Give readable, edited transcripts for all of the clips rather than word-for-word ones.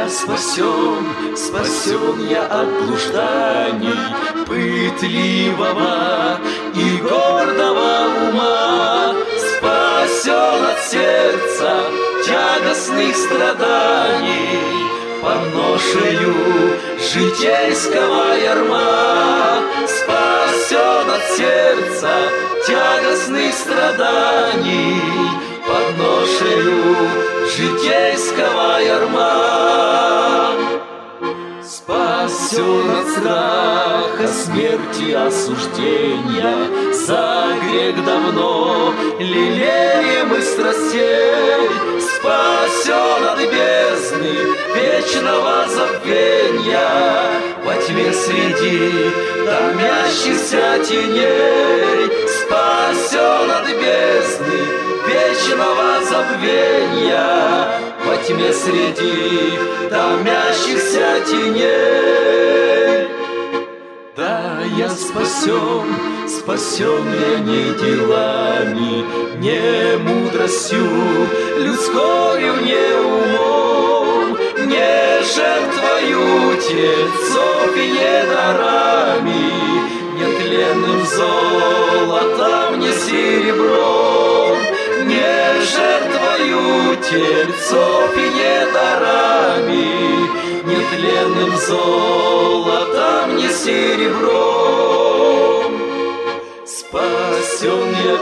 я спасен я от блужданий пытливого и гордого ума, спасен от сердца тягостных страданий, поношею житейского ярма, спасен от сердца тягостных страданий, подношею житейского ярма. Спасен от страха, смерти, осуждения, за грех давно лелеемых страстей, спасен от бездны вечного забвения, во тьме среди томящихся теней, спасен от бездны вечного забвения, во тьме среди томящихся теней. Да, я спасен я не делами, не мудростью людскою, не умом, не жертвою тельцов и не дарами, не тленным золотом, не серебром, не жертвою тельцов и не дарами, не тленным золотом, не серебром. Спасен я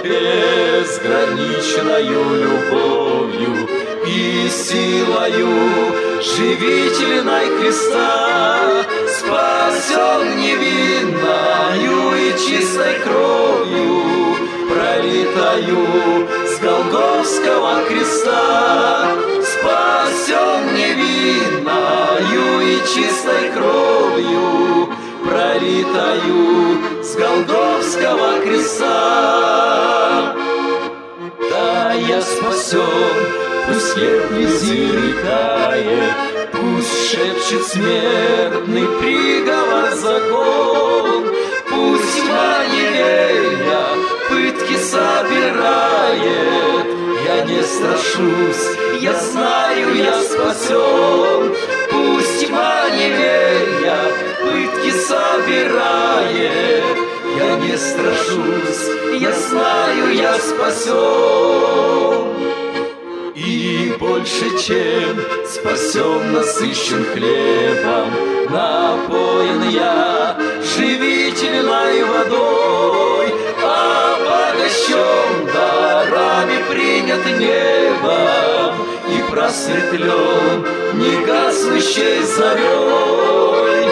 безграничною любовью и силою живительной Христа, спасен невинною и чистой кровью, пролитою с Голгофского креста, спасен невинною и чистой кровью, пролитою с Голгофского креста. Да, я спасен, пусть лев вези рекает, пусть шепчет смертный приговор закон, пусть тьма неверия пытки собирает, я не страшусь, я знаю, я спасен, пусть тьма неверия пытки собирает, я не страшусь, я знаю, я спасен. И больше, чем спасен, насыщен хлебом, напоен я живительной водой, обогащен дарами, принят небом и просветлен негаснущей зарей.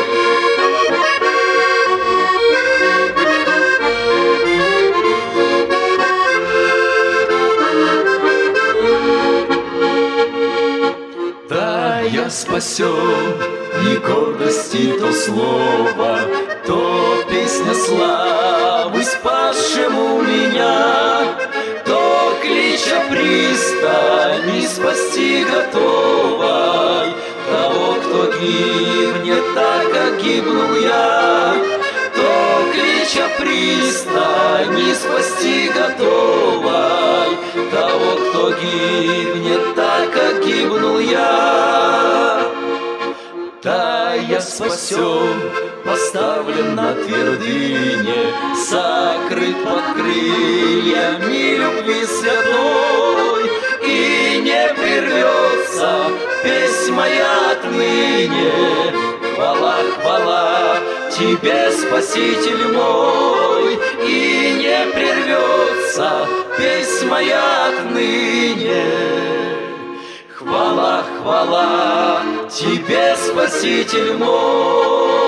Я спасен, не гордости то слово, то песня славы спасшему меня, то клича пристани спасти готовой того, кто гибнет так, как гибнул я, то клича пристани спасти готовой того, кто гибнет так, как гибнул я. Да, я спасен, поставлен на твердыне, сокрыт под крыльями любви святой, и не прервется песнь моя отныне. Хвала, хвала тебе, Спаситель мой, и не прервется песнь моя отныне. Хвала, хвала тебе, Спаситель мой.